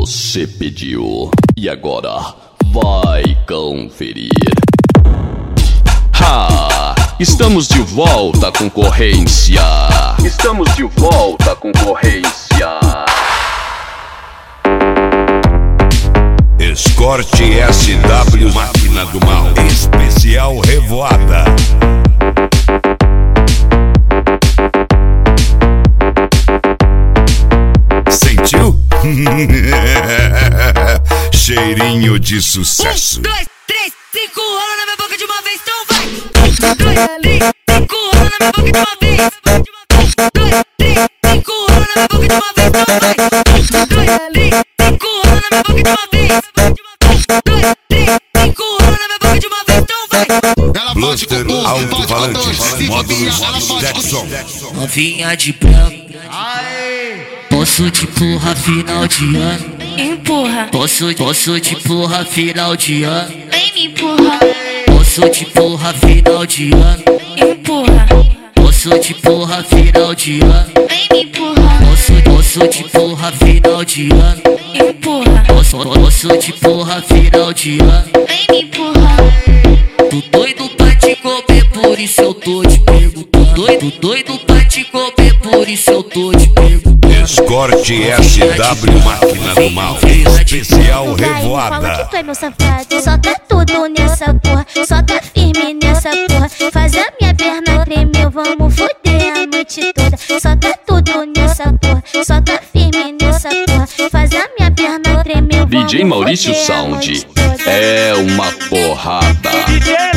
Você pediu e agora vai conferir. Estamos de volta, concorrência. Estamos de volta, concorrência. Escort SW Máquina do Mal, especial Revoada. Sentiu? Cheirinho de sucesso. 1, 2, 3, 5, rola na minha boca de uma vez, então vai. 1, 2, 3, 5, rola na minha boca de uma vez. 1, 2, 3, 5, rola na minha boca de uma vez, então vai. 1, 2, 3, 5, rola na minha boca de uma vez. 1, 2, 3, 5, rola na minha boca de uma vez, então vai. Bluster alto-falantes, módulos Jackson. Novinha de branco, posso te empurrar final de ano. Empurra, Posso te empurrar final de ano. vem me empurra. Posso te empurrar final de ano. Empurra, Posso te empurrar final de ano. vem me empurra. Posso te empurrar final de ano. Empurra, Posso te empurrar final de ano. vem me empurra. Tô doido pra te comer, por isso eu tô te perguntando. Doido pra te comer, por isso eu tô te perguntando. Escort SW Máquina do Mal, especial Fala Revoada. que tu é meu safado. Solta tudo nessa porra, solta firme nessa porra. Faz a minha perna tremer, vamos foder a noite toda. Solta tudo nessa porra, solta firme nessa porra. Faz a minha perna tremer, vamos DJ Maurício foder a Sound noite toda. é uma porrada.